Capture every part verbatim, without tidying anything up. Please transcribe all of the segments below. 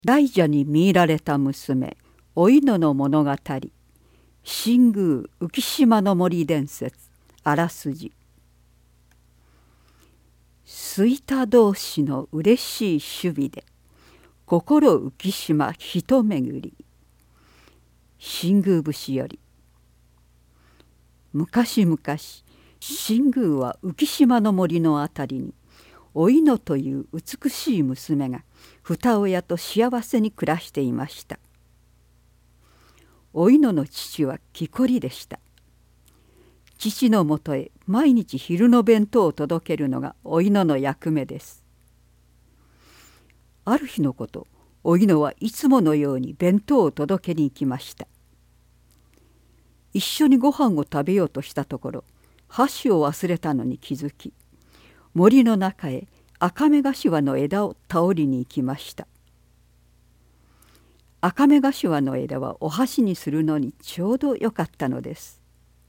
大蛇に見入られた娘おいのの物語。新宮浮島の森伝説。あらすじ。吹いた同士のうれしい守備で心浮島一巡り。新宮節より。昔々新宮は浮島の森のあたりにおいのという美しい娘が二親と幸せに暮らしていました。おいのの父は木こりでした。父のもとへ毎日昼の弁当を届けるのがおいのの役目です。ある日のこと、おいのはいつものように弁当を届けに行きました。一緒にご飯を食べようとしたところ、箸を忘れたのに気づき、森の中へアカメガシワの枝を倒りに行きました。アカメガシワの枝はお箸にするのにちょうどよかったのです。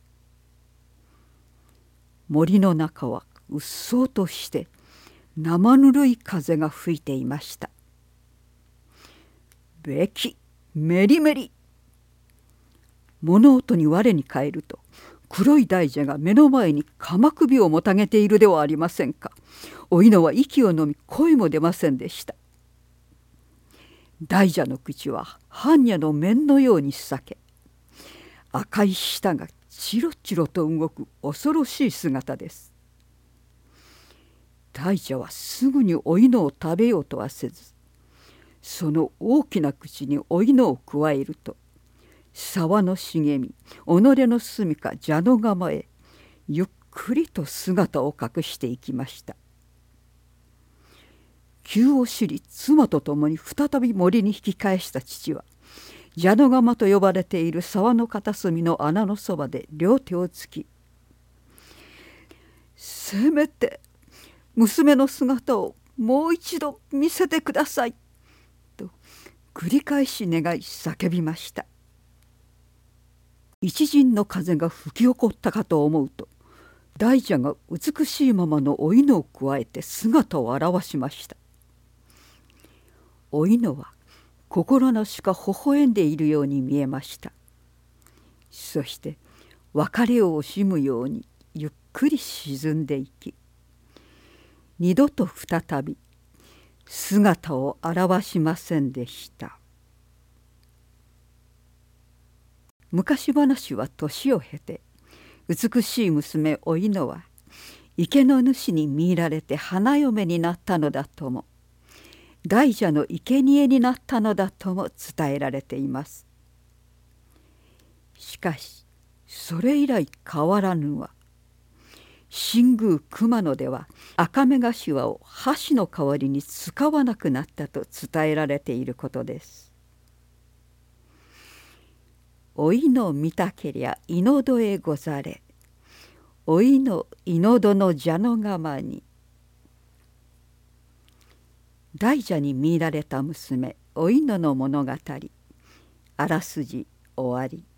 森の中はうっそうとして生ぬるい風が吹いていました。べきメリメリ。物音に我に返ると、黒い大蛇が目の前に鎌首をもたげているではありませんか。おいのは息をのみ声も出ませんでした。大蛇の口は般若の面のように裂け、赤い舌がチロチロと動く恐ろしい姿です。大蛇はすぐにおいのを食べようとはせず、その大きな口においのをくわえると、沢の茂み、己の住みか蛇の釜へゆっくりと姿を隠していきました。急を知り妻と共に再び森に引き返した父は、蛇の釜と呼ばれている沢の片隅の穴のそばで両手をつき、せめて娘の姿をもう一度見せてくださいと繰り返し願い叫びました。一陣の風が吹き起こったかと思うと、大蛇が美しいままのおいのをくわえて姿を現しました。おいのは心なしか微笑んでいるように見えました。そして別れを惜しむようにゆっくり沈んでいき、二度と再び姿を現しませんでした。昔話は年を経て、美しい娘おいのは池の主に見入られて花嫁になったのだとも、大蛇の生贄になったのだとも伝えられています。しかしそれ以来変わらぬは、新宮熊野ではアカメガシワを箸の代わりに使わなくなったと伝えられていることです。おいの見たけりゃいのどへござれ、おいのいのどの蛇の釜に。大蛇に見入られた娘おいのの物語。あらすじ終わり。